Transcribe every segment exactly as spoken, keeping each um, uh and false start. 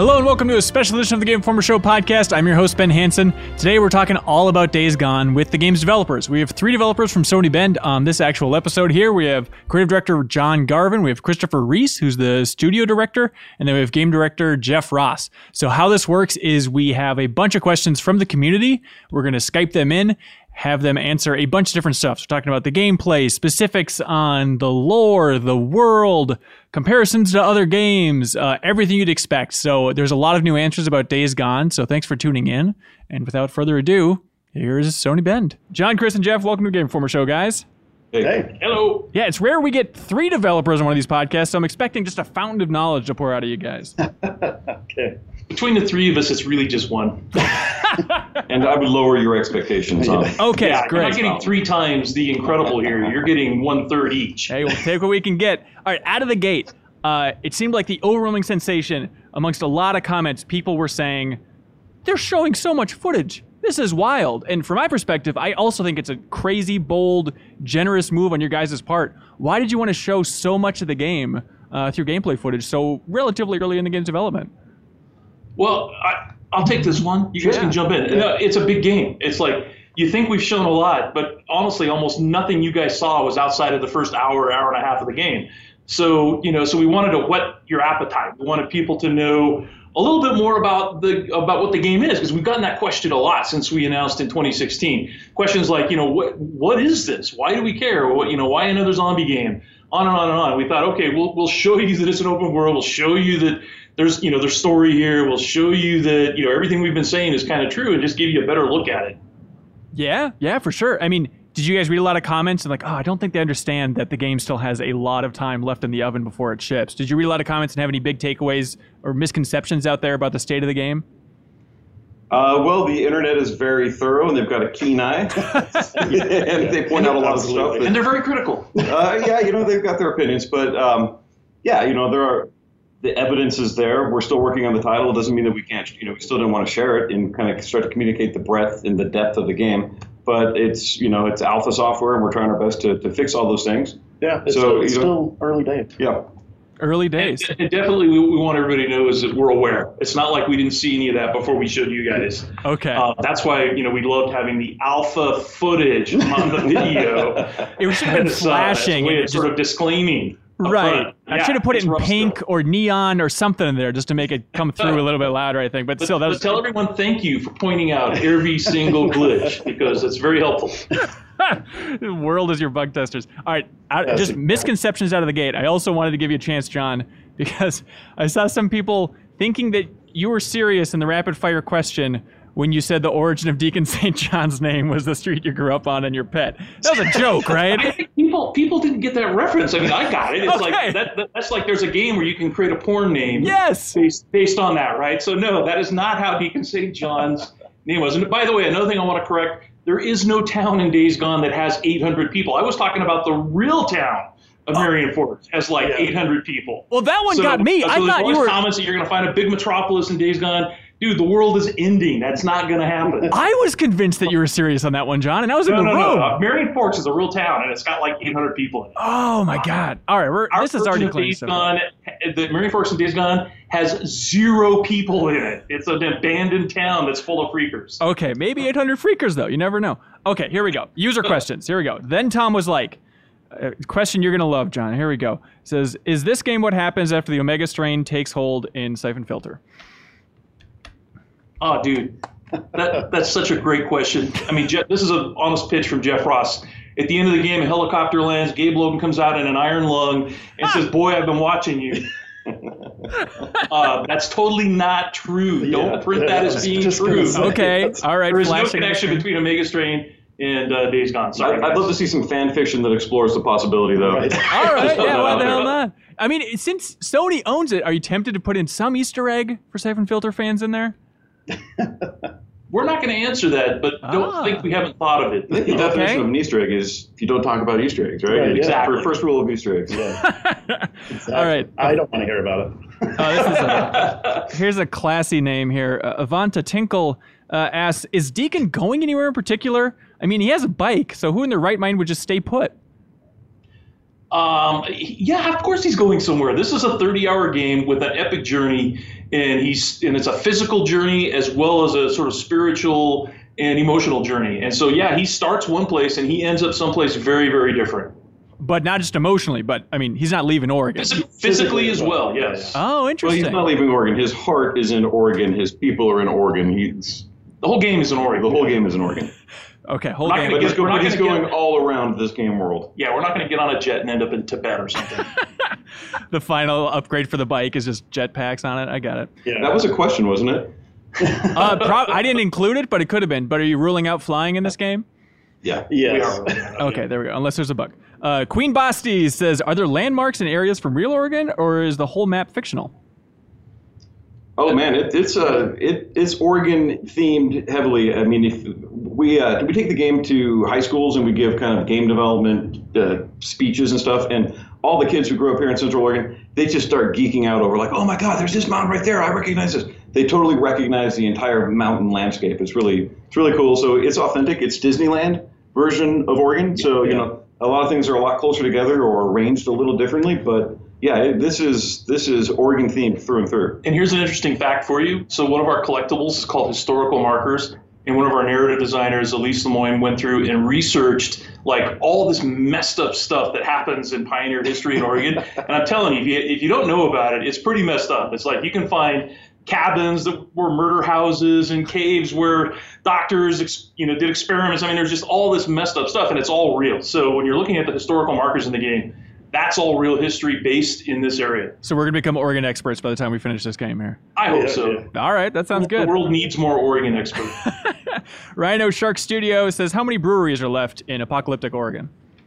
Hello and welcome to a special edition of the Game Informer Show podcast. I'm your host, Ben Hansen. Today we're talking all about Days Gone with the game's developers. We have three developers from Sony Bend on this actual episode here. We have creative director John Garvin, we have Christopher Reese, who's the studio director, and then we have game director Jeff Ross. So how this works is we have a bunch of questions from the community. We're going to Skype them in, have them answer a bunch of different stuff. So we're talking about the gameplay, specifics on the lore, the world, comparisons to other games, uh, everything you'd expect. So there's a lot of new answers about Days Gone. So thanks for tuning in. And without further ado, here's Sony Bend. John, Chris, and Jeff, welcome to the Game Informer Show, guys. Hey. hey. Hello. Yeah, it's rare we get three developers on one of these podcasts, so I'm expecting just a fountain of knowledge to pour out of you guys. Okay. Between the three of us, it's really just one. And I would lower your expectations on it. Okay, yeah, great. You're not getting three times the Incredible here. You're getting one-third each. Hey, we'll take what we can get. All right, out of the gate, uh, it seemed like the overwhelming sensation amongst a lot of comments, people were saying, they're showing so much footage. This is wild. And from my perspective, I also think it's a crazy, bold, generous move on your guys' part. Why did you want to show so much of the game uh, through gameplay footage so relatively early in the game's development? Well, I, I'll take this one. You guys yeah. can jump in. Yeah. No, it's a big game. It's like, you think we've shown a lot, but honestly, almost nothing you guys saw was outside of the first hour, hour and a half of the game. So, you know, so we wanted to whet your appetite. We wanted people to know a little bit more about the about what the game is, because we've gotten that question a lot since we announced in twenty sixteen. Questions like, you know, what what is this? Why do we care? What, you know, why another zombie game? On and on and on. We thought, okay, we'll we'll show you that it's an open world. We'll show you that there's you know there's story here. We'll show you that you know everything we've been saying is kind of true, and just give you a better look at it. Yeah, yeah, for sure. I mean, did you guys read a lot of comments and like, oh, I don't think they understand that the game still has a lot of time left in the oven before it ships? Did you read a lot of comments and have any big takeaways or misconceptions out there about the state of the game? Uh, well, the internet is very thorough, and they've got a keen eye, and they point out a lot of stuff. That, and they're very critical. uh, yeah, you know, they've got their opinions, but um, yeah, you know, there are the evidence is there. We're still working on the title. It doesn't mean that we can't, you know, we still didn't want to share it and kind of start to communicate the breadth and the depth of the game. But it's, you know, it's alpha software, and we're trying our best to, to fix all those things. Yeah, it's, so, it's you know, still early days. Yeah. Early days. And, and definitely what we want everybody to know is that we're aware. It's not like we didn't see any of that before we showed you guys. Okay. Uh, that's why, you know, we loved having the alpha footage on the video. It should have been flashing. Uh, and it's sort of disclaiming. Right. I yeah, should have put it in pink stuff. or neon or something in there just to make it come through a little bit louder, I think. But, but still, that was... But tell everyone thank you for pointing out every single glitch, because it's very helpful. The world is your bug testers. All right, I, just misconceptions out of the gate. I also wanted to give you a chance, John, because I saw some people thinking that you were serious in the rapid fire question when you said the origin of Deacon Saint John's name was the street you grew up on and your pet. That was a joke, right? I think people people didn't get that reference. I mean, I got it. It's Okay. like that, that. That's like there's a game where you can create a porn name. Yes. Based based on that, right? So no, that is not how Deacon Saint John's name was. And by the way, another thing I want to correct: there is no town in Days Gone that has eight hundred people. I was talking about the real town of Marion Forks has like yeah. eight hundred people. Well, that one so, got me. So I thought you were comments that you're going to find a big metropolis in Days Gone. Dude, the world is ending. That's not going to happen. I was convinced that you were serious on that one, John, and I was no, in the no, room. No, no. Marion Forks is a real town, and it's got like eight hundred people in it. Oh, my God. All right, we're, Our this is already clean. Days Gone, the Marion Forks in Days Gone has zero people in it. It's an abandoned town that's full of freakers. Okay, maybe eight hundred freakers, though. You never know. Okay, here we go. User questions. Here we go. Then Tom was like, a question you're going to love, John. Here we go. It says, is this game what happens after the Omega strain takes hold in Siphon Filter? Oh, dude, that that's such a great question. I mean, Jeff, this is an honest pitch from Jeff Ross. At the end of the game, a helicopter lands. Gabe Logan comes out in an iron lung and says, boy, I've been watching you. uh, that's totally not true. Yeah, Don't print that as being true. Okay, all right. There is no flashing connection between Omega Strain and uh, Days Gone. Sorry, I'd, I'd love to see some fan fiction that explores the possibility, though. Right. All right, yeah, what the hell not? I mean, since Sony owns it, are you tempted to put in some Easter egg for Siphon Filter fans in there? We're not going to answer that, but don't Ah. think we haven't thought of it. I think the Okay. definition of an Easter egg is if you don't talk about Easter eggs, right? Right, yeah. Exactly. For first rule of Easter eggs. Yeah, exactly. All right. I don't want to hear about it. Uh, this is a, here's a classy name here. Uh, Avanta Tinkle uh, asks, is Deacon going anywhere in particular? I mean, he has a bike, so who in their right mind would just stay put? Um, yeah, of course he's going somewhere. This is a thirty-hour game with an epic journey, and he's and it's a physical journey as well as a sort of spiritual and emotional journey. And so, yeah, he starts one place and he ends up someplace very, very different. But not just emotionally, but, I mean, he's not leaving Oregon. Physically, physically as well, yes. Oh, Well, interesting. he's not leaving Oregon. His heart is in Oregon. His people are in Oregon. He's The whole game is in Oregon. the whole game is in Oregon. Okay, whole We're not game. gonna But he's, We're go, not but he's gonna going get- all around this game world. Yeah, we're not going to get on a jet and end up in Tibet or something. The final upgrade for the bike is just jetpacks on it. I got it. Yeah. That was a question, wasn't it? Uh, prob- I didn't include it, but it could have been. But are you ruling out flying in this game? Yeah. Yes. We are. Okay, there we go. Unless there's a bug. Uh, Queen Basti says, are there landmarks and areas from real Oregon, or is the whole map fictional? Oh man, it, it's uh, it, it's Oregon themed heavily. I mean, if we uh, we take the game to high schools and we give kind of game development uh, speeches and stuff, and all the kids who grew up here in Central Oregon, they just start geeking out over like, oh my God, there's this mountain right there. I recognize this. They totally recognize the entire mountain landscape. It's really it's really cool. So it's authentic. It's Disneyland version of Oregon. So you Yeah. know, a lot of things are a lot closer together or arranged a little differently, but. Yeah, it, this is this is Oregon themed through and through. And here's an interesting fact for you. So one of our collectibles is called Historical Markers. And one of our narrative designers, Elise Lemoyne, went through and researched like all this messed up stuff that happens in pioneer history in Oregon. And I'm telling you, if you, if you don't know about it, it's pretty messed up. It's like you can find cabins that were murder houses and caves where doctors, ex- you know, did experiments. I mean, there's just all this messed up stuff, and it's all real. So when you're looking at the historical markers in the game, that's all real history based in this area. So we're going to become Oregon experts by the time we finish this game here. I hope Yeah, so. yeah. All right, that sounds The good. world needs more Oregon experts. Rhino Shark Studio says, how many breweries are left in apocalyptic Oregon?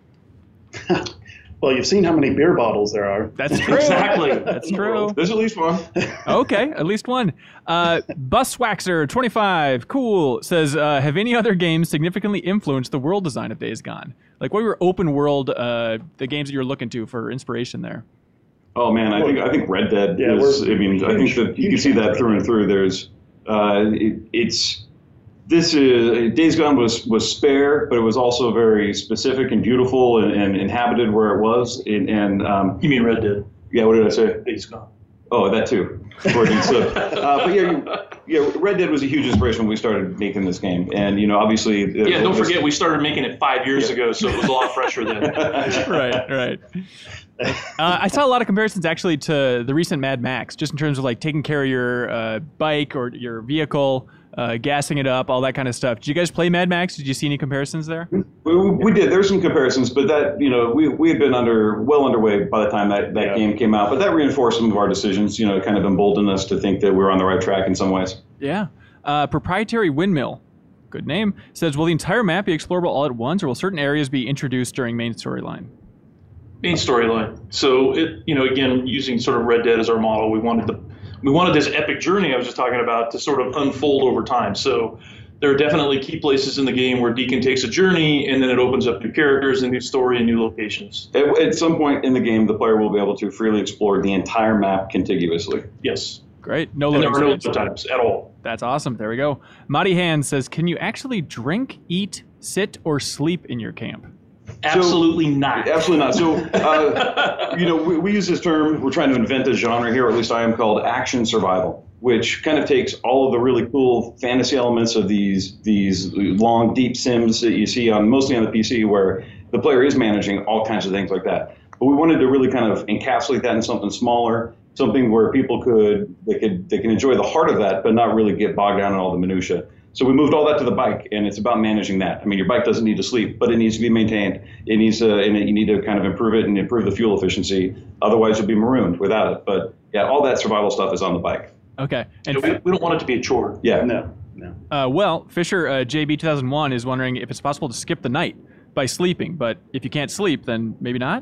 Well, you've seen how many beer bottles there are. That's true. Exactly. That's true. There's at least one. Okay, at least one. Uh, Buswaxer twenty-five, cool, says, uh, have any other games significantly influenced the world design of Days Gone? Like, what were open world, uh, the games that you were looking to for inspiration there? Oh man, I think I think Red Dead Yeah, is. we're I mean, I think that you can see that through and through. There's, uh, it, it's this is Days Gone was was spare, but it was also very specific and beautiful and, and inhabited where it was. And, and um, You mean Red Dead? yeah, what did I say? Days Gone. Oh, that too. Oregon, so, uh, but yeah, you, yeah, Red Dead was a huge inspiration when we started making this game, and you know, obviously. uh, Yeah, don't this- forget we started making it five years ago, so it was a lot fresher then. Right, right. Uh, I saw a lot of comparisons actually to the recent Mad Max, just in terms of like taking care of your uh, bike or your vehicle, uh, gassing it up, all that kind of stuff. Did you guys play Mad Max? Did you see any comparisons there? We, we did. There's some comparisons, but that you know we we had been under well underway by the time that, that Yeah. game came out. But that reinforced some of our decisions. You know, kind of emboldened us to think that we were on the right track in some ways. Yeah. Uh, Proprietary Windmill, good name, says, will the entire map be explorable all at once, or will certain areas be introduced during main storyline? Main storyline. So it, you know, again, using sort of Red Dead as our model, we wanted the we wanted this epic journey I was just talking about to sort of unfold over time. So there are definitely key places in the game where Deacon takes a journey and then it opens up new characters, a new story, and new locations. At, at some point in the game, the player will be able to freely explore the entire map contiguously. Yes. Great. No And there loading are no screens. times at all. That's awesome. There we go. Muddy Hand says, can you actually drink, eat, sit, or sleep in your camp? Absolutely not. Absolutely not. So, uh, you know, we, we use this term, we're trying to invent a genre here, or at least I am, called action survival, which kind of takes all of the really cool fantasy elements of these these long, deep sims that you see on mostly on the P C, where the player is managing all kinds of things like that. But we wanted to really kind of encapsulate that in something smaller, something where people could they could they can enjoy the heart of that, but not really get bogged down in all the minutia. So we moved all that to the bike, and it's about managing that. I mean, your bike doesn't need to sleep, but it needs to be maintained. It needs to, and you need to kind of improve it and improve the fuel efficiency. Otherwise, you'll be marooned without it. But yeah, all that survival stuff is on the bike. Okay. You And know, we, we don't want it to be a chore. Yeah. No, no. uh, well, Fisher uh, J B two thousand one is wondering if it's possible to skip the night by sleeping, but if you can't sleep, then maybe not.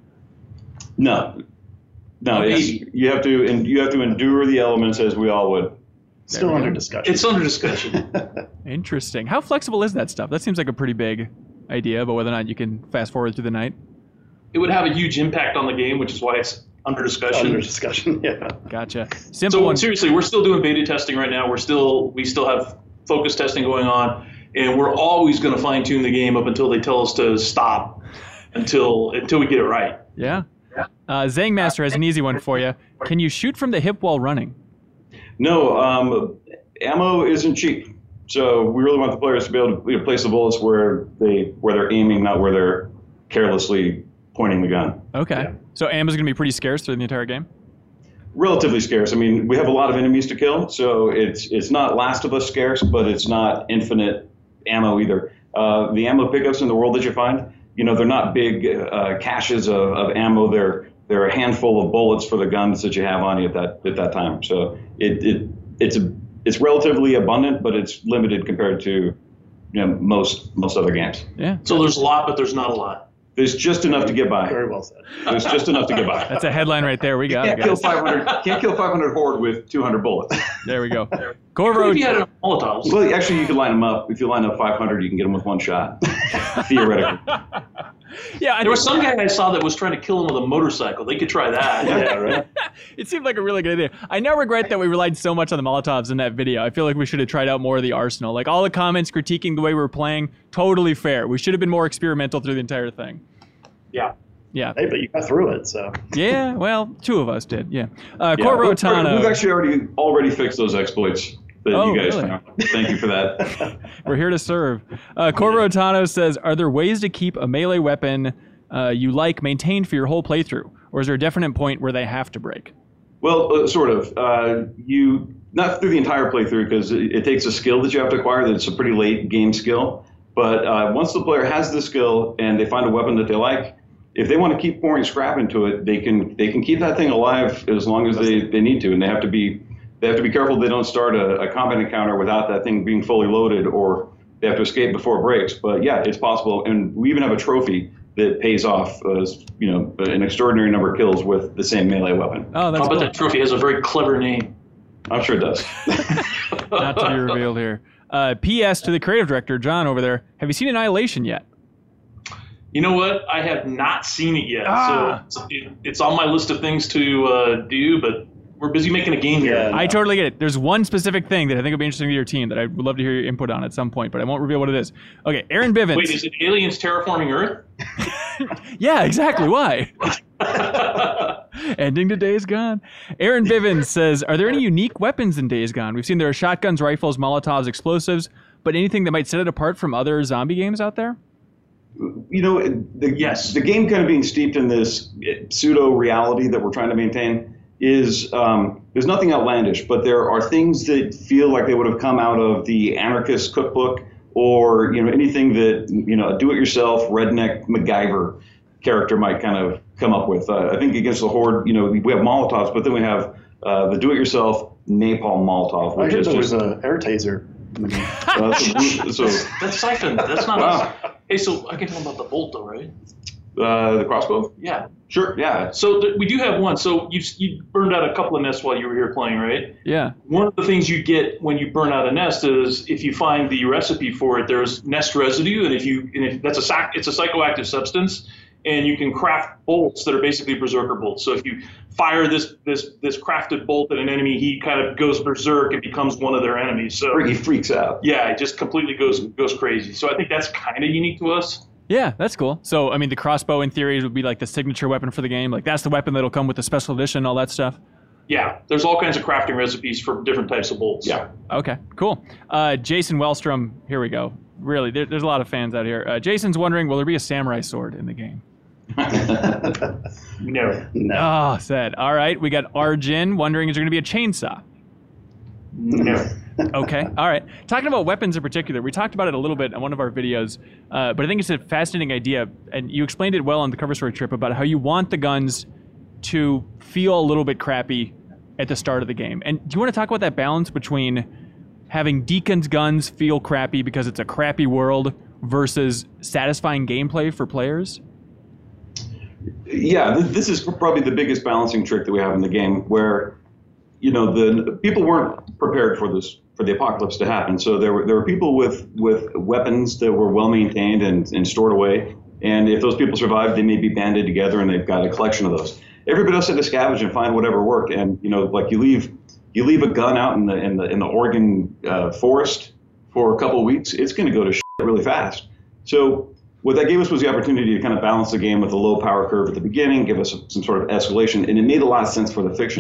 No. No. Okay. It's, you have to, and you have to endure the elements as we all would. Still we under go. discussion. It's under discussion. Interesting. How flexible is that stuff? That seems like a pretty big idea about whether or not you can fast forward through the night. It would have a huge impact on the game, which is why it's under discussion. under discussion. Yeah. Gotcha. Simple So one. seriously, we're still doing beta testing right now. We're still we still have focus testing going on, and we're always going to fine tune the game up until they tell us to stop, until until we get it right. Yeah. Uh, Zangmaster has an easy one for you. Can you shoot from the hip while running? No, um, ammo isn't cheap. So we really want the players to be able to you know, place the bullets where they where they're aiming, not where they're carelessly pointing the gun. Okay. Yeah. So ammo's going to be pretty scarce through the entire game? Relatively scarce. I mean, we have a lot of enemies to kill, so it's it's not Last of Us scarce, but it's not infinite ammo either. Uh, the ammo pickups in the world that you find, you know, they're not big uh, caches of, of ammo. They're they're a handful of bullets for the guns that you have on you at that at that time. So it, it it's a it's relatively abundant, but it's limited compared to you know most most other games. Yeah. So there's a lot, but there's not a lot. There's just enough to get by. Very well said. There's just enough to get by. That's a headline right there. We got Can't it, kill guys. five hundred. Can't kill five hundred horde with two hundred bullets. There we go. If Corvo, you had a Molotovs. Well, actually, you can line them up. If you line up five hundred, you can get them with one shot. Theoretically. yeah, I There was think- some guy I saw that was trying to kill him with a motorcycle. They could try that. Yeah, right. It seemed like a really good idea. I now regret that we relied so much on the Molotovs in that video. I feel like we should have tried out more of the arsenal. Like all the comments critiquing the way we were playing, totally fair. We should have been more experimental through the entire thing. Yeah. Yeah. Hey, but you got through it, so. Yeah, well, two of us did. Yeah. Uh, Yeah, Corvo we've, Tano, we've actually already already fixed those exploits that Oh, you guys really? found. Thank you for that. we're here to serve. Uh, Corvo Tano says, are there ways to keep a melee weapon uh, you like maintained for your whole playthrough? Or is there a definite point where they have to break? Well, uh, sort of. Uh, you not through the entire playthrough because it, it takes a skill that you have to acquire. That's a pretty late game skill. But uh, once the player has the skill and they find a weapon that they like, if they want to keep pouring scrap into it, they can they can keep that thing alive as long as they, they need to, and they have to be they have to be careful they don't start a, a combat encounter without that thing being fully loaded, or they have to escape before it breaks. But yeah, it's possible, and we even have a trophy that pays off uh, you know an extraordinary number of kills with the same melee weapon. Oh, that's How about cool. that trophy has a very clever name? I'm sure it does. Not to be revealed here. Uh, P S to the creative director, John, over there. Have you seen Annihilation yet? You know what? I have not seen it yet, Ah. so it, it's on my list of things to uh, do. But we're busy making a game here. Yeah. I totally get it. There's one specific thing that I think would be interesting to your team that I would love to hear your input on at some point, but I won't reveal what it is. Okay, Aaron Bivens. Wait, is it aliens terraforming Earth? Yeah, exactly. Why? Ending to Days Gone. Aaron Bivens says, are there any unique weapons in Days Gone? We've seen there are shotguns, rifles, Molotovs, explosives, but anything that might set it apart from other zombie games out there? You know, the, Yes. the game kind of being steeped in this pseudo reality that we're trying to maintain is um, there's nothing outlandish, but there are things that feel like they would have come out of the anarchist cookbook, or you know anything that you know a do-it-yourself redneck MacGyver character might kind of come up with. Uh, I think against the Horde, you know, we have Molotovs, but then we have uh, the do-it-yourself napalm Molotov, I which heard is there was just an air taser in the game. uh, so, so That's Siphon. That's not Wow. us. Hey, so I can tell them about the bolt, though, right? uh, the crossbow. Yeah. Sure, yeah. So th- we do have one. So you you burned out a couple of nests while you were here playing, right? Yeah. One of the things you get when you burn out a nest is if you find the recipe for it, there's nest residue, and if you and if that's a sac, it's a psychoactive substance, and you can craft bolts that are basically berserker bolts. So if you fire this this this crafted bolt at an enemy, he kind of goes berserk and becomes one of their enemies. So He freaks out. yeah, it just completely goes goes crazy. So I think that's kind of unique to us. Yeah, that's cool. So, I mean, the crossbow in theory would be like the signature weapon for the game. Like, that's the weapon that'll come with the special edition, all that stuff. Yeah, there's all kinds of crafting recipes for different types of bolts. Yeah. Okay, cool. Uh, Jason Wellstrom, here we go. Really, there, there's a lot of fans out here. Uh, Jason's wondering, will there be a samurai sword in the game? No. No. Oh, sad. All right, we got Arjun wondering, is there going to be a chainsaw? No. Okay, all right. Talking about weapons in particular, we talked about it a little bit on one of our videos, uh, but I think it's a fascinating idea, and you explained it well on the cover story trip about how you want the guns to feel a little bit crappy at the start of the game. And do you want to talk about that balance between having Deacon's guns feel crappy because it's a crappy world versus satisfying gameplay for players? Yeah, th- this is probably the biggest balancing trick that we have in the game, where you know the people weren't prepared for this for the apocalypse to happen. So there were there were people with with weapons that were well maintained and, and stored away, and if those people survived, they may be banded together and they've got a collection of those. Everybody else had to scavenge and find whatever worked, and you know, like you leave you leave a gun out in the in the in the Oregon uh, forest for a couple of weeks, it's going to go to shit really fast. So what that gave us was the opportunity to kind of balance the game with a low power curve at the beginning, give us some sort of escalation, and it made a lot of sense for the fiction.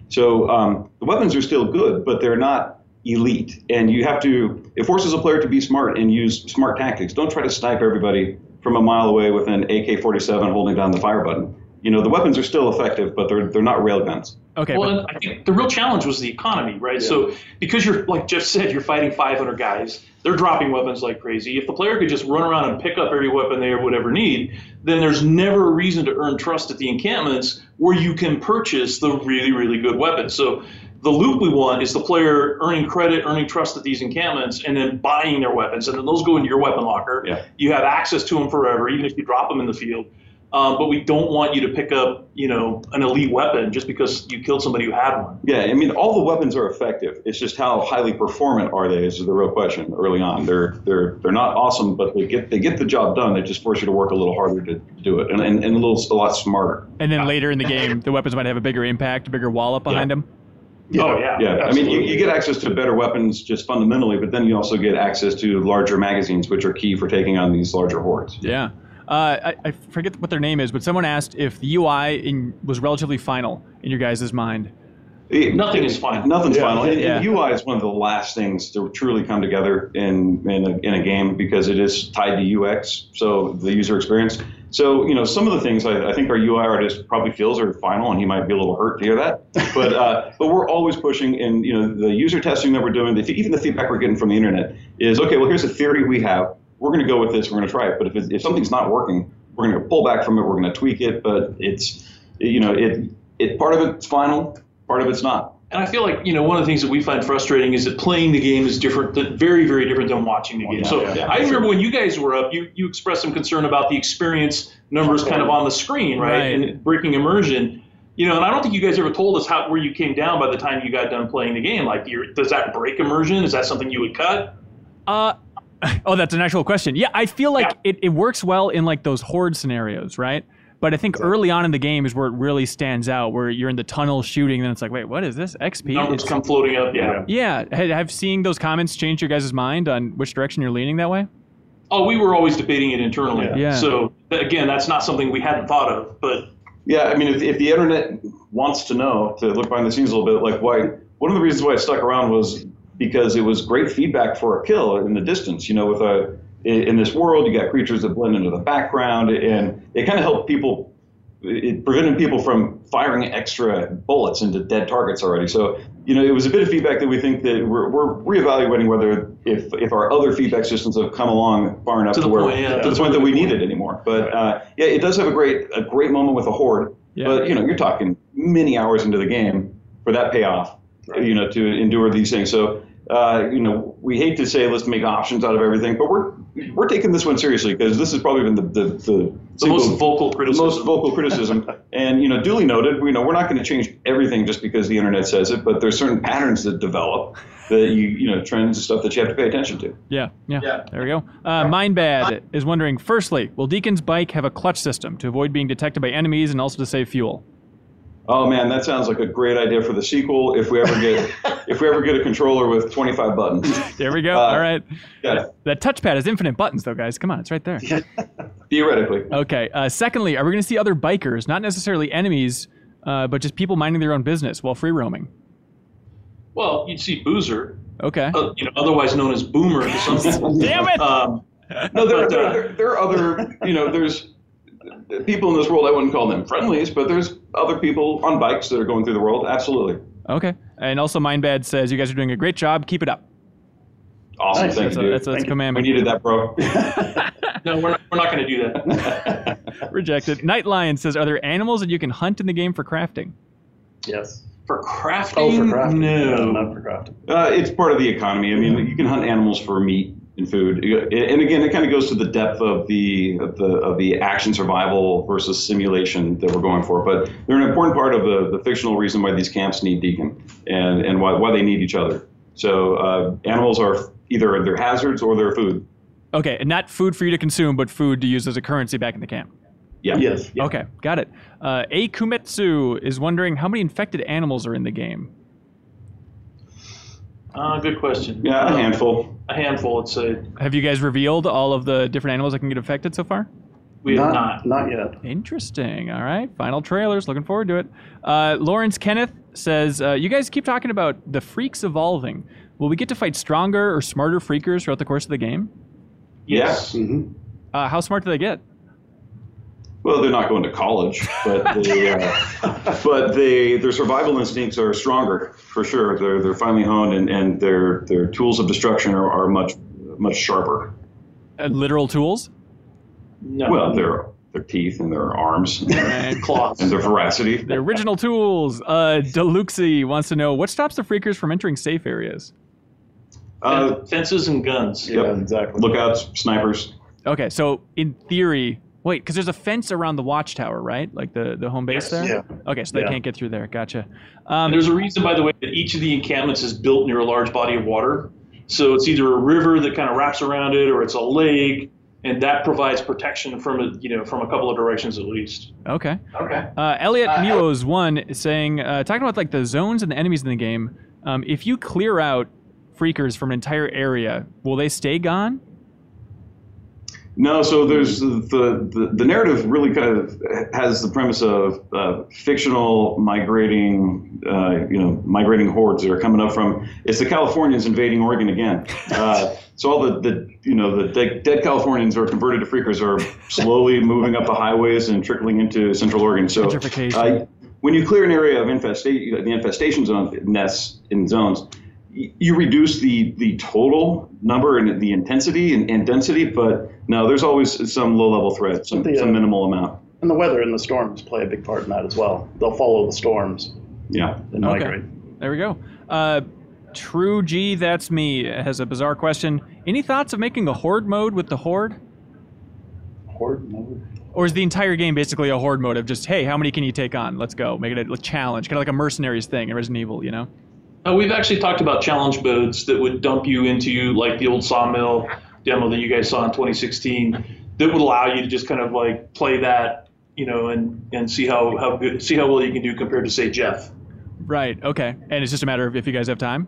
So um, the weapons are still good, but they're not elite. And you have to, it forces a player to be smart and use smart tactics. Don't try to snipe everybody from a mile away with an A K forty-seven holding down the fire button. You know, the weapons are still effective, but they're they're not railguns. Okay. Well, but, and I think the real challenge was the economy, right? Yeah. So because you're, like Jeff said, you're fighting five hundred guys. They're dropping weapons like crazy. If the player could just run around and pick up every weapon they would ever need, then there's never a reason to earn trust at the encampments where you can purchase the really, really good weapons. So the loop we want is the player earning credit, earning trust at these encampments, and then buying their weapons. And then those go into your weapon locker. Yeah. You have access to them forever, even if you drop them in the field. Um, but we don't want you to pick up, you know, an elite weapon just because you killed somebody who had one. Yeah, I mean, all the weapons are effective. It's just how highly performant are they is the real question early on. They're they're they're not awesome, but they get they get the job done. They just force you to work a little harder to do it, and and, and a little a lot smarter. and then later in the game, the weapons might have a bigger impact, a bigger wallop behind Yeah. them. Oh, yeah. Yeah, I mean, you, absolutely. you get access to better weapons just fundamentally, but then you also get access to larger magazines, which are key for taking on these larger hordes. Yeah. Uh, I, I forget what their name is, but someone asked if the U I in, was relatively final in your guys' mind. It- Nothing is final. Nothing's Yeah. final. And, Yeah. and U I is one of the last things to truly come together in in a, in a game because it is tied to U X, so the user experience. So, you know, some of the things I, I think our U I artist probably feels are final, and he might be a little hurt to hear that. But uh, but we're always pushing, and you know, the user testing that we're doing, the, even the feedback we're getting from the internet is, okay, well, here's a theory we have. We're going to go with this. We're going to try it. But if, it, if something's not working, we're going to pull back from it. We're going to tweak it. But it's, you know, it it part of it's final, part of it's not. And I feel like, you know, one of the things that we find frustrating is that playing the game is different, than, very, very different than watching the game. yeah, so yeah, I sure. remember when you guys were up, you, you expressed some concern about the experience numbers kind of on the screen, right? Right. And breaking immersion. You know, and I don't think you guys ever told us how where you came down by the time you got done playing the game. Like, you're, does that break immersion? Is that something you would cut? Uh, oh, that's an actual question. Yeah, I feel like Yeah. it, it works well in like those horde scenarios, right? But I think early on in the game is where it really stands out, where you're in the tunnel shooting, and then it's like, wait, what is this? X P? Numbers It's- come floating up, yeah. yeah, have, have seeing those comments changed your guys' mind on which direction you're leaning that way? Oh, we were always debating it internally. Yeah. So, again, that's not something we hadn't thought of, but Yeah, I mean, if, if the internet wants to know, to look behind the scenes a little bit, like why, one of the reasons why it stuck around was because it was great feedback for a kill in the distance. You know, with a in this world, you got creatures that blend into the background, and it kind of helped people. It prevented people from firing extra bullets into dead targets already. So, you know, it was a bit of feedback that we think that we're, we're reevaluating whether if if our other feedback systems have come along far enough To to, the where point, yeah, to the that's point a that we good need point. it anymore. But uh, yeah, it does have a great a great moment with a horde. Yeah. But you know, you're talking many hours into the game for that payoff. You know, to endure these things. So. Uh, you know, we hate to say let's make options out of everything, but we're we're taking this one seriously because this has probably been the the, the, the single- most vocal the criticism. most vocal criticism. And you know, duly noted. You know, we're not going to change everything just because the internet says it, but there's certain patterns that develop that you you know trends and stuff that you have to pay attention to. Yeah, yeah. Yeah. There we go. Uh, Mindbad is wondering, firstly, will Deacon's bike have a clutch system to avoid being detected by enemies and also to save fuel? Oh man, that sounds like a great idea for the sequel. If we ever get if we ever get a controller with twenty-five buttons. There we go. Uh, All right. Yeah, That touchpad has infinite buttons, though, guys. Come on, it's right there. theoretically. Okay. Uh, secondly, are we going to see other bikers, not necessarily enemies, uh, but just people minding their own business while free roaming? Well, you'd see Boozer, Okay. uh, you know, otherwise known as Boomer to some people. Damn it! Um, No, there, But, there, uh, there, there are other, you know, there's people in this world, I wouldn't call them friendlies, but there's other people on bikes that are going through the world. Absolutely. Okay. And also, Mindbad says, you guys are doing a great job. Keep it up. Awesome. Nice. Thank That's you, a, dude. that's a, that's a Thank you. We commandment. needed that, bro. no, we're not, we're not going to do that. Rejected. Night Lion says, are there animals that you can hunt in the game for crafting? Yes. For crafting? Oh, for crafting. No. not for crafting. Uh, it's part of the economy. I mean, you can hunt animals for meat and food. And again, it kind of goes to the depth of the, of the of the action survival versus simulation that we're going for. But they're an important part of the, the fictional reason why these camps need Deacon and, and why, why they need each other. So uh, animals are either they're hazards or they're food. Okay. And not food for you to consume, but food to use as a currency back in the camp. Yeah. Yes. Yeah. Okay. Got it. Uh, A Kumetsu is wondering how many infected animals are in the game? Uh, good question. Yeah, a Uh, handful. A handful, let's say. Have you guys revealed all of the different animals that can get affected so far? We have not. Not yet. Interesting. All right. Final trailers. Looking forward to it. Uh, Lawrence Kenneth says, uh, you guys keep talking about the freaks evolving. Will we get to fight stronger or smarter freakers throughout the course of the game? Yes. Yeah. Mm-hmm. Uh, how smart do they get? Well, they're not going to college, but they, uh, but they, their survival instincts are stronger for sure. They're they're finely honed, and, and their their tools of destruction are, are much much sharper. Uh, literal tools? No. Well, their their teeth and their arms And claws. and their veracity. the original tools. Uh, Deluxy wants to know, what stops the freakers from entering safe areas? Uh, Fences and guns. Yep. Yeah, exactly. Lookouts, snipers. Okay, so in theory, wait, because there's a fence around the watchtower, right? Like the, the home base Yes. there? Yeah. Okay, so they Yeah. can't get through there. Gotcha. And Um, there's a reason, by the way, that each of the encampments is built near a large body of water. So it's either a river that kind of wraps around it, or it's a lake, and that provides protection from a, you know, from a couple of directions at least. okay. Okay. Uh, Elliot Uh, Muos one is saying, uh, talking about like the zones and the enemies in the game. Um, if you clear out freakers from an entire area, will they stay gone? No, so there's the, the the narrative really kind of has the premise of uh, fictional migrating, uh, you know, migrating hordes that are coming up from. It's the Californians invading Oregon again. Uh, so all the, the you know the dead, dead Californians are converted to freakers are slowly moving up the highways and trickling into Central Oregon. So Gentrification. uh, when you clear an area of infestation, the infestation zone nests in zones, you reduce the, the total number and the intensity and, and density, but no, there's always some low-level threat, some, The, uh, some minimal amount. And the weather and the storms play a big part in that as well. They'll follow the storms Yeah. and Okay. migrate. There we go. Uh, True G, that's me, has a bizarre question. Any thoughts of making a horde mode with the horde? Horde mode. Or is the entire game basically a horde mode of just, hey, how many can you take on? Let's go. Make it a challenge, kind of like a mercenaries thing in Resident Evil, you know? Uh, we've actually talked about challenge modes that would dump you into like the old Sawmill demo that you guys saw in twenty sixteen, that would allow you to just kind of like play that, you know, and, and see how, how good, see how well you can do compared to say Jeff. Right, okay. And it's just a matter of if you guys have time?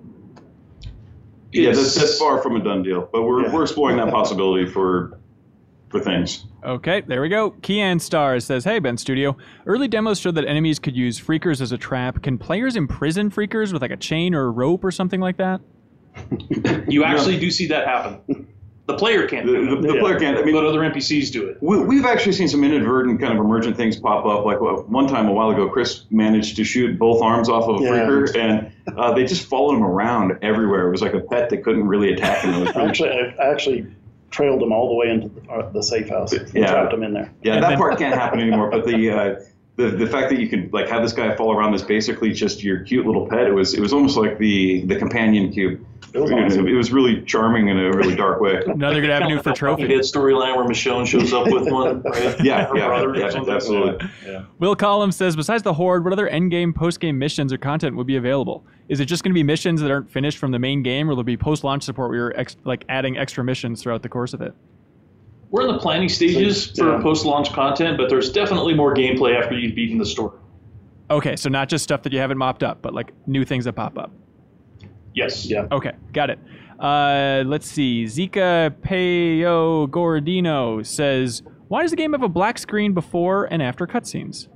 Yeah, It's- that's, that's far from a done deal, but we're, Yeah. we're exploring that possibility for for things. Okay, there we go. Kian Star says, hey, Ben Studio. Early demos showed that enemies could use freakers as a trap. Can players imprison freakers with like a chain or a rope or something like that? You actually do see that happen. The player can't The, do the, it, the Yeah. player can't, I mean, but other N P Cs do it. we, we've actually seen some inadvertent kind of emergent things pop up. Like well, one time a while ago, Chris managed to shoot both arms off of a Yeah. freaker, and uh, they just followed him around everywhere. It was like a pet that couldn't really attack him. It was really Actually, I I actually trailed them all the way into the, uh, the safe house and Yeah. trapped them in there. Yeah, And that then- part can't happen anymore. But the uh, the the fact that you could like have this guy follow around is basically just your cute little pet. It was it was almost like the the companion cube. It was You know, awesome. it was really charming in a really dark way. Another good avenue for That trophy. storyline where Michonne shows up with one. Right? Yeah, Her yeah, brother or yeah, something. absolutely. Yeah. Will Collins says, besides the horde, what other endgame, postgame missions or content would be available? Is it just going to be missions that aren't finished from the main game, or will there be post-launch support where you're ex- like adding extra missions throughout the course of it? We're in the planning stages for Yeah. post-launch content, but there's definitely more gameplay after you've beaten the story. Okay, so not just stuff that you haven't mopped up, but like new things that pop up. Yes. Yeah. Okay, got it. Uh, let's see. Zika Payo Gordino says, why does the game have a black screen before and after cutscenes?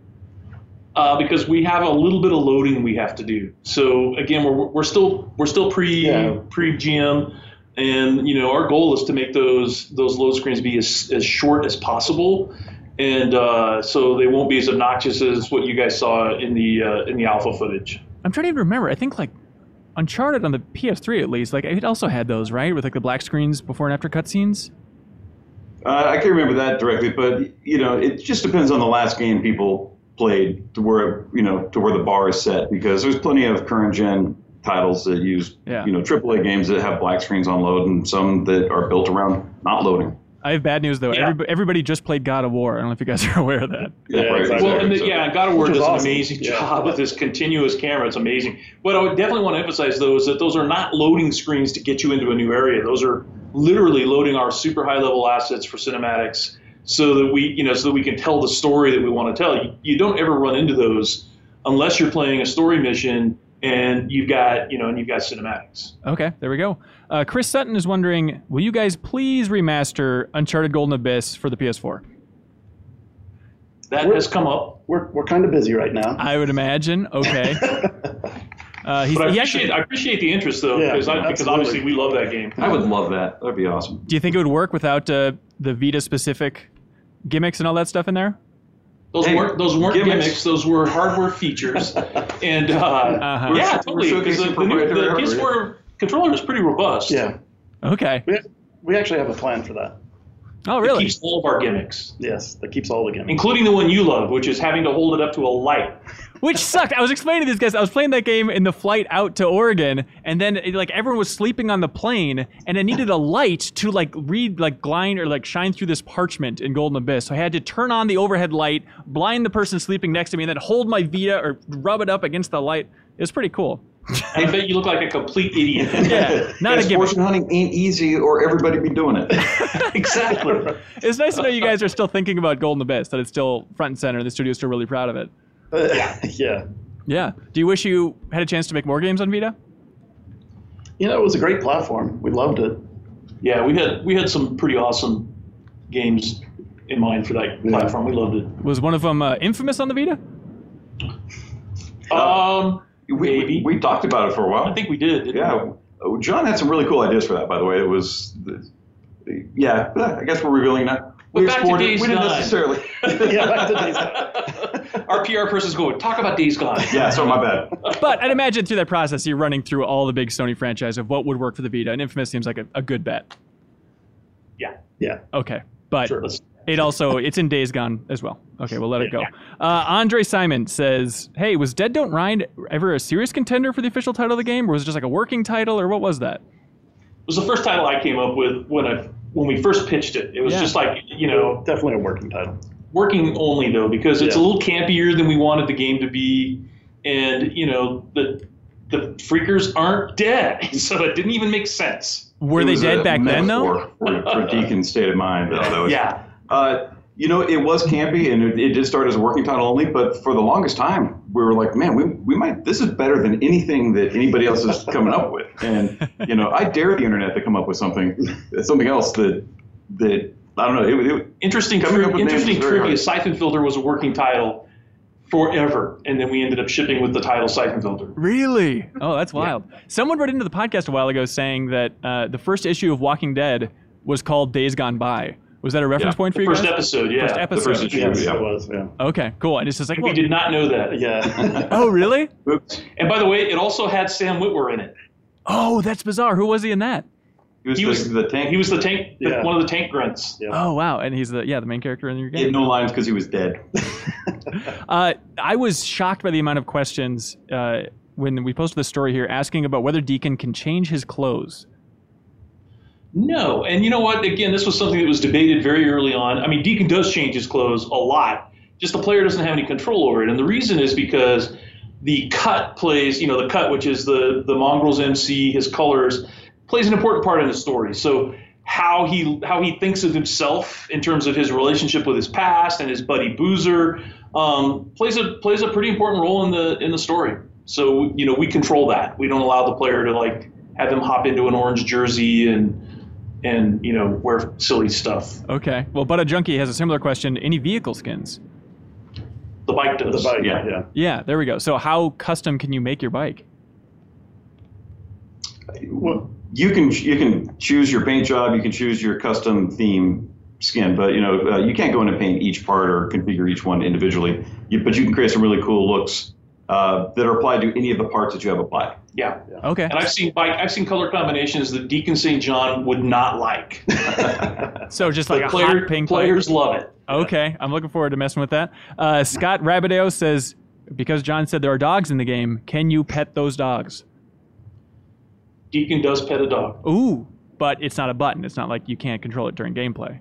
Uh, because we have a little bit of loading we have to do. So again, we're we're still we're still pre Yeah. pre G M, and you know our goal is to make those those load screens be as as short as possible, and uh, so they won't be as obnoxious as what you guys saw in the uh, in the alpha footage. I'm trying to even remember. I think like Uncharted on the P S three at least, like it also had those, right? With like the black screens before and after cutscenes. Uh, I can't remember that directly, but you know, it just depends on the last game people played to where you know to where the bar is set, because there's plenty of current gen titles that use Yeah. you know triple A games that have black screens on load, and some that are built around not loading. I have bad news though. Yeah. Everybody, everybody just played God of War. I don't know if you guys are aware of that. Yeah, right, exactly. Well, and the, So- yeah, God of War Which does is an awesome. amazing Yeah. job with this continuous camera. It's amazing. What I would definitely want to emphasize, though, is that those are not loading screens to get you into a new area. Those are literally loading our super high-level assets for cinematics, so that we, you know, so that we can tell the story that we want to tell. You, you don't ever run into those unless you're playing a story mission and you've got, you know, and you've got cinematics. Okay, there we go. Uh, Chris Sutton is wondering, will you guys please remaster Uncharted Golden Abyss for the P S four? That We're- has come up. We're we're kind of busy right now. I would imagine. Okay. Uh, he's, But I he appreciate, actually, I appreciate the interest, though, Yeah, because, I, because absolutely. obviously we love that game. I would love that. That'd be awesome. do you think it would work without uh, the Vita-specific gimmicks and all that stuff in there? Those Hey, weren't those weren't gimmicks. gimmicks. Those were hardware features. And uh, Uh-huh. yeah, We're totally. Because the, showcasing the, new, the proprietary P S four controller is pretty robust. Yeah, Okay. we we actually have a plan for that. Oh, It really? keeps all of our gimmicks, Yes, that keeps all the gimmicks. including the one you love, which is having to hold it up to a light. Which sucked. I was explaining to these guys. I was playing that game in the flight out to Oregon, and then it, like everyone was sleeping on the plane, and I needed a light to like read, like blind or like shine through this parchment in Golden Abyss. So I had to turn on the overhead light, blind the person sleeping next to me, and then hold my Vita or rub it up against the light. It was pretty cool. I bet you look like a complete idiot. Yeah, not a Guys, gimmick. fortune hunting ain't easy, or everybody be doing it. Exactly. It's nice to know you guys are still thinking about Golden Abyss, that it's still front and center. The studio's still really proud of it. Uh, yeah. Yeah. Do you wish you had a chance to make more games on Vita? You know, it was a great platform. We loved it. Yeah, we had we had some pretty awesome games in mind for that platform. We loved it. Was one of them uh, Infamous on the Vita? Um, We, maybe. we talked about it for a while. I think we did. didn't Yeah, Oh, John had some really cool ideas for that. By the way, it was, yeah. I guess we're revealing that. But We back to explored it. Days We didn't Gone. necessarily. Yeah, back to Days we? Our P R person's going, talk about Days Gone. Yeah, so my bad. But I'd imagine through that process, you're running through all the big Sony franchise of what would work for the Vita, and Infamous seems like a, a good bet. Yeah. Yeah. Okay, but Sure. Let's- it also it's in Days Gone as well. Okay, we'll let it go. Uh, Andre Simon says, "Hey, was Dead Don't Ride ever a serious contender for the official title of the game, or was it just like a working title, or what was that?" It was the first title I came up with when I when we first pitched it. It was Yeah. just like, you know, Definitely a working title. working only though, because it's Yeah. a little campier than we wanted the game to be, and you know the the freakers aren't dead, so it didn't even make sense. Were It they was dead a back then, though? metaphor For, for Deacon's state of mind. Though, that was, Yeah. Uh, you know, it was campy, and it, it did start as a working title only. But for the longest time, we were like, man, we we might. This is better than anything that anybody else is coming up with. And you know, I dare the internet to come up with something, something else that that I don't know. It, it, Interesting, Coming tri- up with names interesting is very trivia. hard. Siphon Filter was a working title forever, and then we ended up shipping with the title Siphon Filter. Really? Oh, that's wild. Someone wrote into the podcast a while ago saying that uh, the first issue of Walking Dead was called Days Gone By. Was that a reference Yeah. point for you First guys? episode, yeah. First the episode. first issue, Yes, yeah. it was. Yeah. Okay, cool. And it's just like, We well, did not know that. Yeah. oh, really? Oops. And by the way, it also had Sam Witwer in it. Oh, that's bizarre. Who was he in that? He was, He the, was the tank. He was the tank, the- Yeah. one of the tank grunts. Yeah. Oh, wow. And he's the yeah the main character in your He had game. no lines because he was dead. Uh, I was shocked by the amount of questions uh, when we posted the story here asking about whether Deacon can change his clothes. No, and you know what? Again, this was something that was debated very early on. I mean, Deacon does change his clothes a lot. Just the player doesn't have any control over it, and the reason is because the cut plays. You know, the cut, which is the the Mongrel's M C, his colors, plays an important part in the story. So how he how he thinks of himself in terms of his relationship with his past and his buddy Boozer um, plays a plays a pretty important role in the in the story. So you know, we control that. We don't allow the player to like have him hop into an orange jersey and. and, you know, wear silly stuff. Okay. Well, But a Junkie has a similar question. Any vehicle skins? The bike does. The bike. Yeah. Yeah. Yeah, there we go. So how custom can you make your bike? Well, You can you can choose your paint job. You can choose your custom theme skin, but you know uh, you can't go in and paint each part or configure each one individually. You, but you can create some really cool looks uh, that are applied to any of the parts that you have applied. Yeah. Okay. And I've seen bike, I've seen color combinations that Deacon Saint John would not like. So just like But a player, hot pink bike. players love it. Okay, I'm looking forward to messing with that. Uh, Scott Rabideo says, because John said there are dogs in the game, can you pet those dogs? Deacon does pet a dog. Ooh, but it's not a button. It's not like you can't control it during gameplay.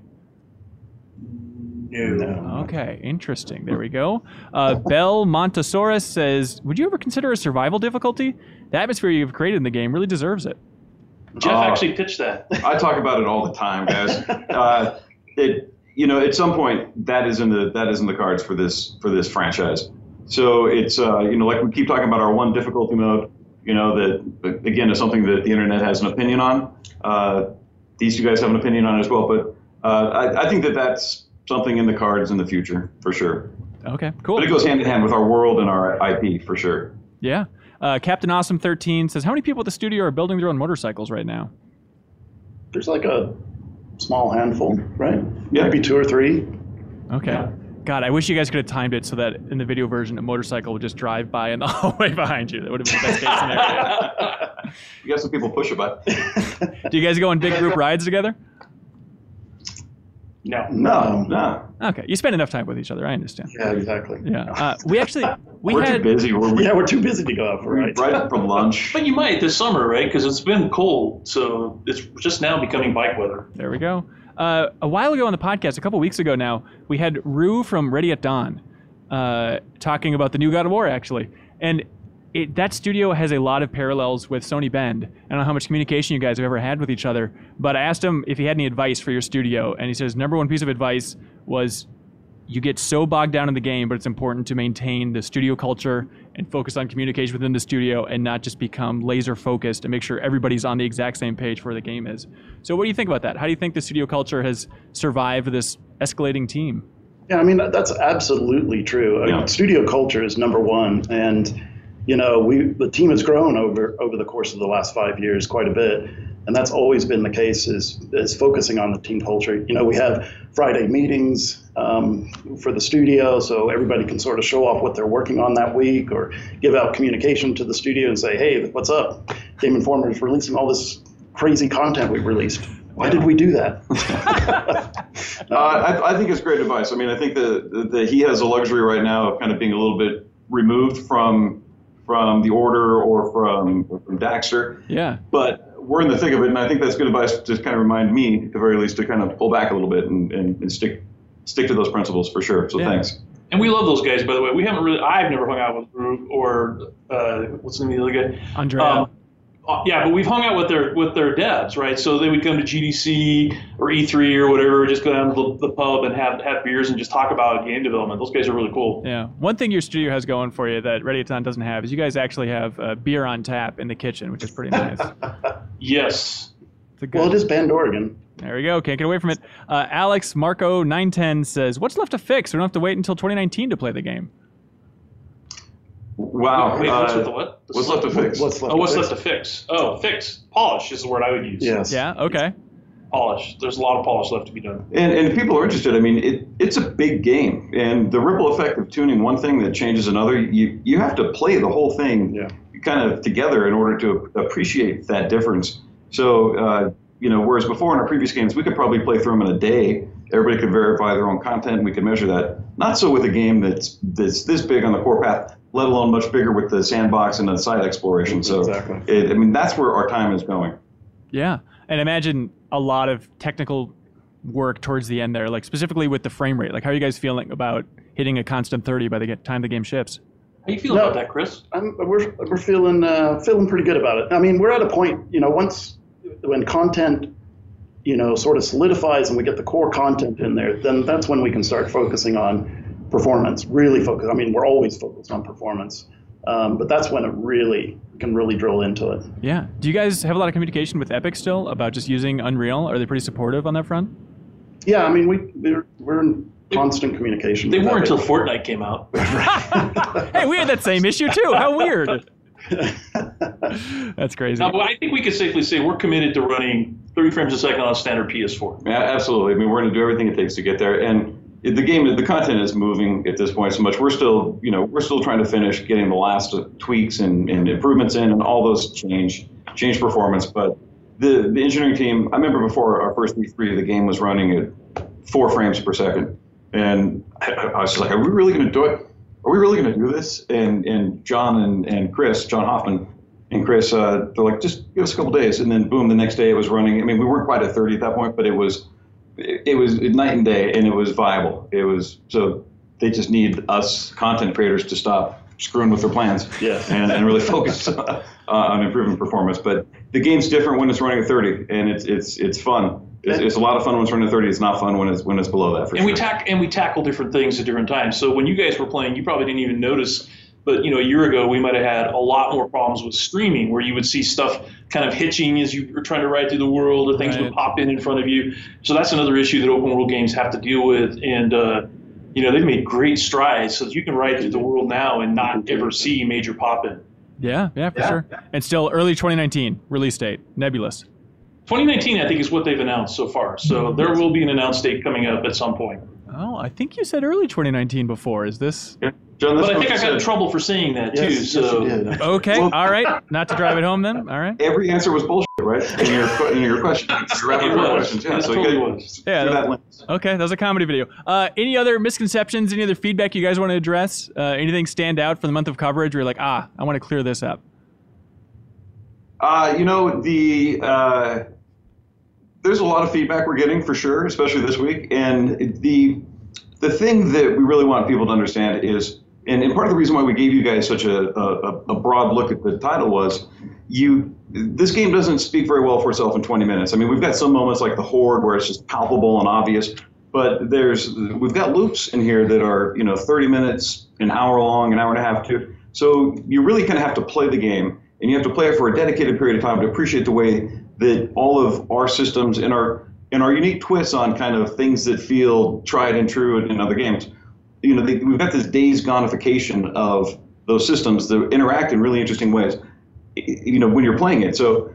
No. Okay, interesting. There we go. Uh, Bell Montesaurus says, would you ever consider a survival difficulty? The atmosphere you've created in the game really deserves it. Jeff Oh. actually pitched that. I talk about it all the time, guys. Uh, it you know at some point that is in the that is in the cards for this for this franchise. So it's uh, you know like we keep talking about our one difficulty mode. You know that again is something that the internet has an opinion on. Uh, these two guys have an opinion on as well. But uh, I, I think that that's something in the cards in the future for sure. Okay, cool. But it goes hand in hand with our world and our I P for sure. Yeah. Uh, Captain Awesome thirteen says, how many people at the studio are building their own motorcycles right now? There's like a small handful, right? Yeah. Maybe two or three. Okay. Yeah. God, I wish you guys could have timed it so that in the video version, a motorcycle would just drive by in the hallway behind you. That would have been the best case scenario. You got some people push it by. Do you guys go on big group rides together? No. No, no. Okay, you spend enough time with each other. I understand. Yeah, exactly. Yeah. Uh, we actually we We're had too busy. We're, Yeah, we're too busy to go out for we rides. right for lunch. But you might this summer, right? Because it's been cold, so it's just now becoming bike weather. There we go. Uh, a while ago on the podcast, a couple weeks ago now, we had Rue from Ready at Dawn uh, talking about the new God of War, actually. And it, that studio has a lot of parallels with Sony Bend. I don't know how much communication you guys have ever had with each other, but I asked him if he had any advice for your studio, and he says number one piece of advice was you get so bogged down in the game, but it's important to maintain the studio culture and focus on communication within the studio and not just become laser focused and make sure everybody's on the exact same page for where the game is. So what do you think about that? How do you think the studio culture has survived this escalating team? Yeah, I mean, that's absolutely true. I mean, Yeah. studio culture is number one. And, you know, we the team has grown over, over the course of the last five years quite a bit. And that's always been the case is, is focusing on the team culture. You know, we have Friday meetings um, for the studio so everybody can sort of show off what they're working on that week or give out communication to the studio and say, hey, what's up? Game Informer is releasing all this crazy content we released. Why did we do that? uh, I, I think it's great advice. I mean, I think that that he has a luxury right now of kind of being a little bit removed from from the Order or from, or from Daxter. Yeah. But we're in the thick of it, and I think that's good advice to kind of remind me, at the very least, to kind of pull back a little bit and, and, and stick stick to those principles for sure. So Yeah. thanks. And we love those guys, by the way. We haven't really. I've never hung out with Rue or uh, what's the name of the other guy? Andrea. Um, uh, yeah, but we've hung out with their with their devs, right? So they would come to G D C or E three or whatever, just go down to the, the pub and have have beers and just talk about game development. Those guys are really cool. Yeah. One thing your studio has going for you that Ready at Dawn doesn't have is you guys actually have uh, beer on tap in the kitchen, which is pretty nice. Yes. It's a good, Well, it is Bend, Oregon. There we go. Can't get away from it. Uh, Alex Marco nine ten says, what's left to fix? We don't have to wait until twenty nineteen to play the game. Wow. Wait, what's uh, with the what? what's left to fix? What's left Oh, what's to left fix? to fix? Oh, fix. Polish is the word I would use. Yes. Yeah? Okay. Polish. There's a lot of polish left to be done. And, and if people are interested, I mean, it, it's a big game, and the ripple effect of tuning one thing that changes another, you you have to play the whole thing Yeah. kind of together in order to appreciate that difference. So, uh, you know, whereas before in our previous games, we could probably play through them in a day. Everybody could verify their own content, and we could measure that. Not so with a game that's that's this big on the core path, let alone much bigger with the sandbox and the side exploration. So, Exactly. it, I mean, that's where our time is going. Yeah. And imagine a lot of technical work towards the end there, like specifically with the frame rate. Like, how are you guys feeling about hitting a constant thirty by the time the game ships? How you feel No. about that, Chris? I'm, we're we're feeling uh, feeling pretty good about it. I mean, we're at a point, you know, once when content, you know, sort of solidifies and we get the core content in there, then that's when we can start focusing on performance. Really focus. I mean, we're always focused on performance, um, but that's when it really can really drill into it. Yeah. Do you guys have a lot of communication with Epic still about just using Unreal? Are they pretty supportive on that front? Yeah, I mean, we we're, we're in constant communication. They with were Epic. until Fortnite came out. Hey, we had that same issue too. How weird. That's crazy. Now, but I think we could safely say we're committed to running thirty frames a second on a standard P S four. Yeah, absolutely. I mean, we're going to do everything it takes to get there. And it- the game, the content is moving at this point so much. We're still, you know, we're still trying to finish getting the last tweaks and, and improvements in, and all those change change performance. But the the engineering team, I remember before our first week three, the game was running at four frames per second, and I, I was just like, are we really going to do it? Are we really going to do this? And and John and, and Chris, John Hoffman and Chris, uh, they're like, just give us a couple days. And then boom, the next day it was running. I mean, we weren't quite at thirty at that point, but it was it, it was night and day, and it was viable. It was so they just need us content creators to stop screwing with their plans Yes. and, and really focus uh, on improving performance. But the game's different when it's running at thirty, and it's it's it's fun. It's, it's a lot of fun when it's running at thirty. It's not fun when it's when it's below that. For And sure. we tack and we tackle different things at different times. So when you guys were playing, you probably didn't even notice. But you know, a year ago, we might have had a lot more problems with streaming, where you would see stuff kind of hitching as you were trying to ride through the world, or things right. would pop in in front of you. So that's another issue that open world games have to deal with. And, uh, you know, they've made great strides so that you can ride through the world now and not ever see major pop-in. Yeah, yeah, for Yeah. sure. And still early twenty nineteen release date, nebulous. twenty nineteen, I think, is what they've announced so far. So there will be an announced date coming up at some point. Oh, I think you said early twenty nineteen before. Is this? Yeah. John, that's But I what think I you got in said. trouble for saying that, too. Yes, So yes, you did. Okay, Well- all right. Not to drive it home then. All right. Every answer was bullshit, right? In your que- in your question, your rapid It fire was. questions. Yeah, It so totally you got was. Yeah, through that- that lens. Okay, that was a comedy video. Uh, any other misconceptions, any other feedback you guys want to address? Uh, anything stand out for the month of coverage where you're like, ah, I want to clear this up? Uh, you know, the uh, there's a lot of feedback we're getting for sure, especially this week. And the the thing that we really want people to understand is, and, and part of the reason why we gave you guys such a, a, a broad look at the title was, you this game doesn't speak very well for itself in twenty minutes. I mean, we've got some moments like the Horde where it's just palpable and obvious, but there's we've got loops in here that are, you know, thirty minutes, an hour long, an hour and a half too. So you really kind of have to play the game, and you have to play it for a dedicated period of time to appreciate the way that all of our systems and our and our unique twists on kind of things that feel tried and true in, in other games. You know, they, we've got this Days Gonification of those systems that interact in really interesting ways, you know, when you're playing it. So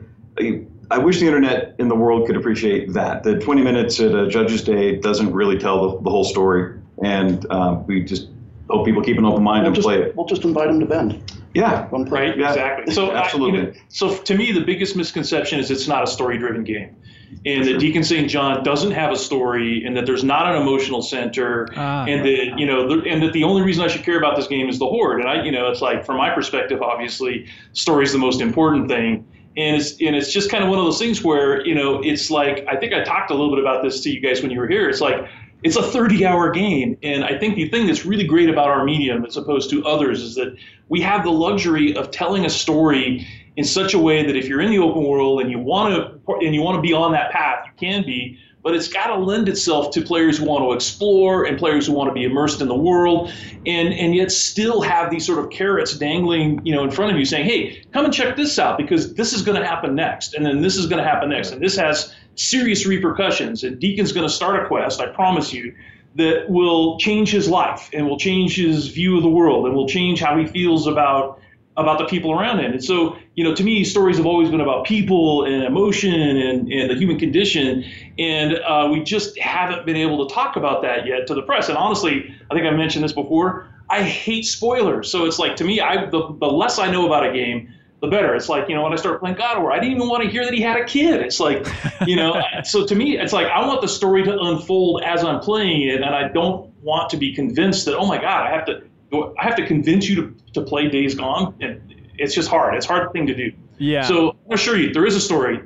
I wish the internet in the world could appreciate that. The twenty minutes at a Judge's Day doesn't really tell the, the whole story, and um, we just hope people keep an open mind We'll and just, play it. we'll just invite them to Bend. Yeah. Come play. Right, Yeah, exactly. So, I, absolutely. you know, so to me, the biggest misconception is it's not a story-driven game, and For that sure. Deacon Saint John doesn't have a story, and that there's not an emotional center, Ah. and that you know, the, and that the only reason I should care about this game is the Horde. And I, you know, it's like from my perspective, obviously, story is the most important thing. And it's and it's just kind of one of those things where, you know, it's like, I think I talked a little bit about this to you guys when you were here. It's like, it's a thirty-hour game, and I think the thing that's really great about our medium as opposed to others is that we have the luxury of telling a story in such a way that if you're in the open world and you want to and you want to be on that path, you can be. But it's got to lend itself to players who want to explore and players who want to be immersed in the world, and and yet still have these sort of carrots dangling, you know, in front of you, saying, "Hey, come and check this out because this is going to happen next, and then this is going to happen next, and this has serious repercussions. And Deacon's going to start a quest, I promise you, that will change his life and will change his view of the world and will change how he feels about." about the people around him. And so, you know, to me, stories have always been about people and emotion and, and the human condition. And uh, we just haven't been able to talk about that yet to the press. And honestly, I think I mentioned this before, I hate spoilers. So it's like, to me, I the, the less I know about a game, the better. It's like, you know, when I started playing God of War, I didn't even want to hear that he had a kid. It's like, you know, so to me, it's like, I want the story to unfold as I'm playing it. And I don't want to be convinced that, oh my God, I have to, I have to convince you to, to play Days Gone, and it's just hard. It's a hard thing to do. Yeah. So I assure you, there is a story.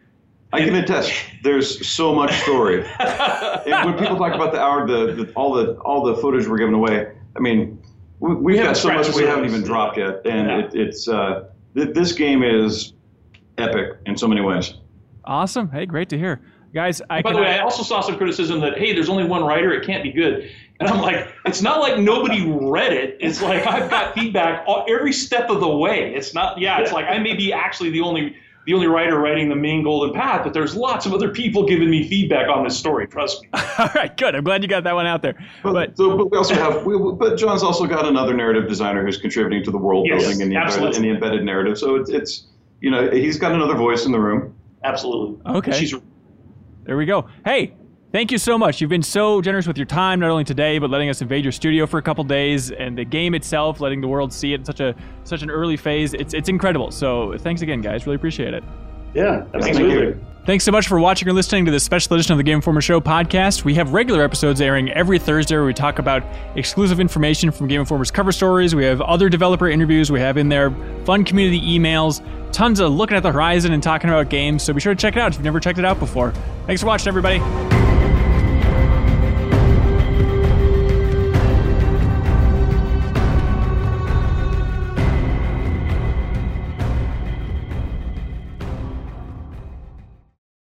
I can attest. There's so much story. And when people talk about the hour, the, the all the all the footage we're giving away, I mean, we, we've haven't got so much scratched we the haven't surface. even dropped yet, and Yeah. it, it's uh, th- this game is epic in so many ways. Awesome. Hey, great to hear. Guys, I By can, the way, I also saw some criticism that, hey, there's only one writer, it can't be good. And I'm like, it's not like nobody read it. It's like I've got feedback all, every step of the way. It's not, yeah, it's like I may be actually the only the only writer writing the main Golden Path, but there's lots of other people giving me feedback on this story. Trust me. all right, good. I'm glad you got that one out there. But, But so, but we also have, we, but John's also got another narrative designer who's contributing to the world Yes, building and the, embedded, absolutely. and the embedded narrative. So it's, it's, you know, he's got another voice in the room. Absolutely. Okay. She's there we go. Hey, thank you so much. You've been so generous with your time, not only today, but letting us invade your studio for a couple days, and the game itself, letting the world see it in such a such an early phase. It's it's incredible. So thanks again, guys. Really appreciate it. Yeah, Thank absolutely. you. Thanks so much for watching or listening to this special edition of the Game Informer Show podcast. We have regular episodes airing every Thursday where we talk about exclusive information from Game Informer's cover stories. We have other developer interviews. We have in there fun community emails, tons of looking at the horizon and talking about games. So be sure to check it out if you've never checked it out before. Thanks for watching, everybody.